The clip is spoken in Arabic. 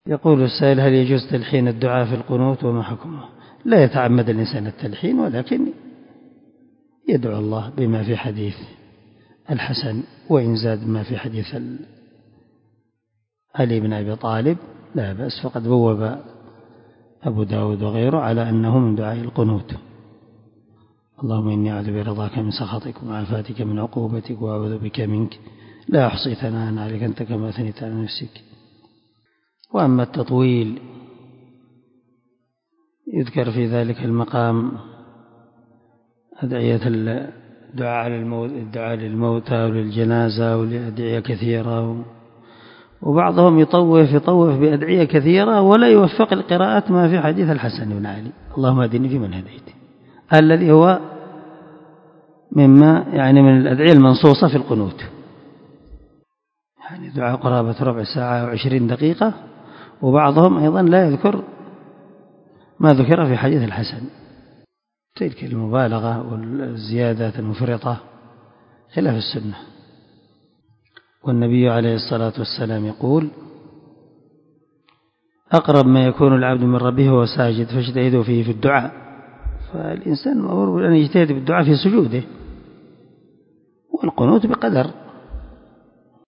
يقول السائل: هل يجوز تلحين الدعاء في القنوت وما حكمه؟ لا يتعمد الإنسان التلحين، ولكن يدعو الله بما في حديث الحسن، وإن زاد ما في حديث علي بن أبي طالب لا بأس، فقد بوب أبو داود وغيره على أنه من دعاء القنوت: اللهم إني أعوذ برضاك من سخطك ومعافاتك من عقوبتك وأعوذ بك منك لا أحصي ثناء عليك أنت كما أثنيت على نفسك. وأما التطويل يذكر في ذلك المقام أدعية الدعاء للموتى وللجنازة ولأدعية كثيرة، وبعضهم يطوف بأدعية كثيرة ولا يوفق القراءات ما في حديث الحسن بن علي: اللهم اهدني فيمن هديت، الذي هو مما يعني من الأدعية المنصوصة في القنوت، يعني دعاء قرابة ربع ساعة و20 دقيقة. وبعضهم أيضا لا يذكر ما ذكر في حديث الحسن، تلك المبالغة والزيادة المفرطة خلاف السنة. والنبي عليه الصلاة والسلام يقول: أقرب ما يكون العبد من ربه وهو ساجد فاجتهدوا فيه في الدعاء. فالإنسان مأمور أن يجتهد بالدعاء في سجوده، والقنوت بقدر